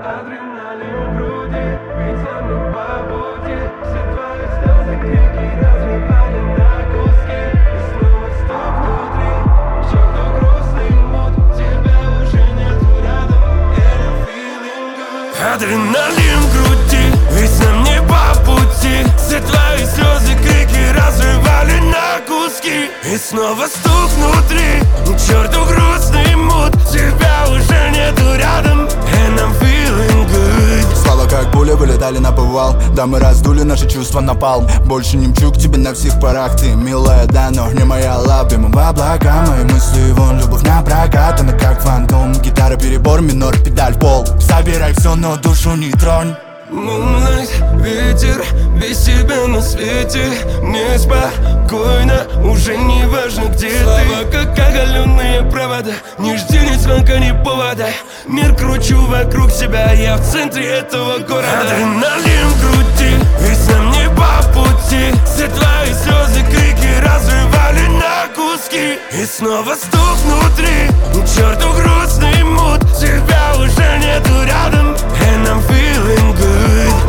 Адреналин в груди, ведь мы по пути. Все твои слезы, крики разрывали на куски. И снова стук внутри, к черту грустный мут. Тебя уже нету рядом, and I'm feeling good. Адреналин в груди, ведь нам не по пути. Все твои слезы, крики разрывали на куски. И снова стук внутри, к черту грустный мут. Тебя уже нету рядом, and I'm feeling good. Слова как пули вылетали на повал. Да, мы раздули наши чувства на палм. Больше не мчу к тебе на всех парах. Ты милая, да, но не моя love. Дымом в облака, мои мысли вон. Любовь на прокат, она как фантом. Гитара перебор, минор, педаль в пол. Собирай все, но душу не тронь. Moonlight, ветер, без тебя на свете неспокойно, уже не важно где слова ты. Как оголенные провода, не жди ни звонка, ни повода. Мир кручу вокруг себя, я в центре этого города. Адреналин в груди, ведь нам не по пути. Все твои слезы, крики разрывали на куски. И снова стук внутри, к черту грустный мут. Тебя уже нету рядом, and I'm feeling good.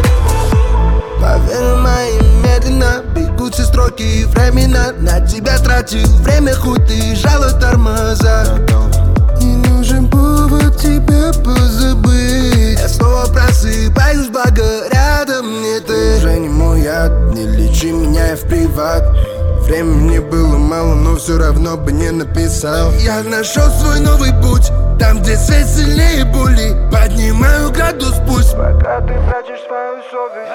Поверь моим медленно бегут все строки и времена. На тебя тратил время, хоть ты жало тормоза. Не нужен повод тебя позабыть. Я снова просыпаюсь, благо рядом не ты. Уже не мой яд, не лечи меня в приват. Времени было мало, но все равно бы не написал. Я нашел свой новый путь, там, где свет сильнее боли. Поднимаю градус пусть, пока ты прячешь свою совесть.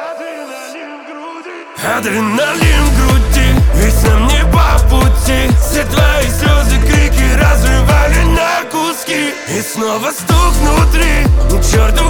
Адреналин в груди, ведь нам не по пути. Все твои слезы, крики разрывали на куски. И снова стук внутри, к черту